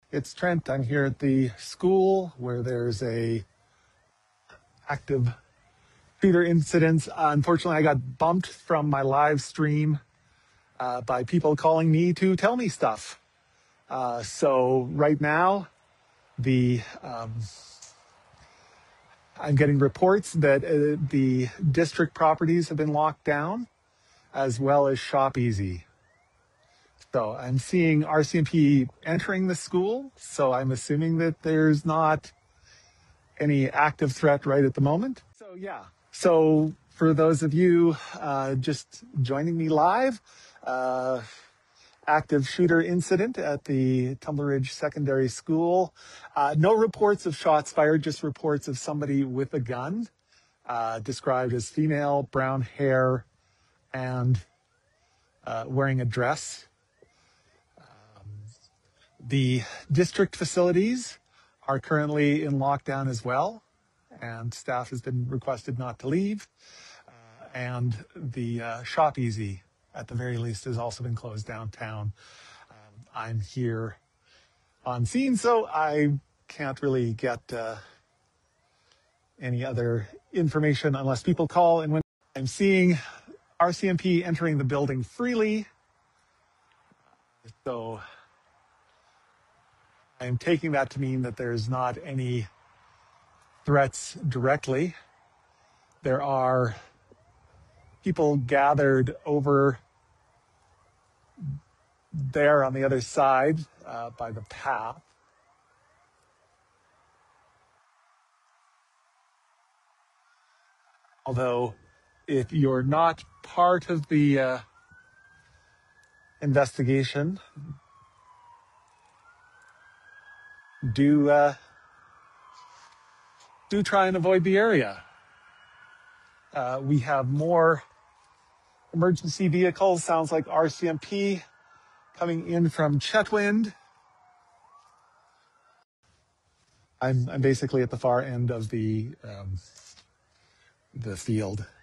It's Trent. I'm here at the school where there's a active shooter incident. Unfortunately, I got bumped from my live stream by people calling me to tell me stuff. So right now, the I'm getting reports that the district properties have been locked down, as well as Shop Easy. So I'm seeing RCMP entering the school. So I'm assuming that there's not any active threat right at the moment. So yeah. So for those of you just joining me live, active shooter incident at the Tumbler Ridge Secondary School. No reports of shots fired, just reports of somebody with a gun, described as female, brown hair, and wearing a dress. The district facilities are currently in lockdown as well, and staff has been requested not to leave. And the Shop Easy, at the very least, has also been closed downtown. I'm here on scene, so I can't really get any other information unless people call. And when I'm seeing RCMP entering the building freely, so I'm taking that to mean that there's not any threats directly. There are people gathered over there on the other side by the path. Although, if you're not part of the investigation, do try and avoid the area. We have more emergency vehicles. Sounds like RCMP coming in from Chetwynd. I'm basically at the far end of the field.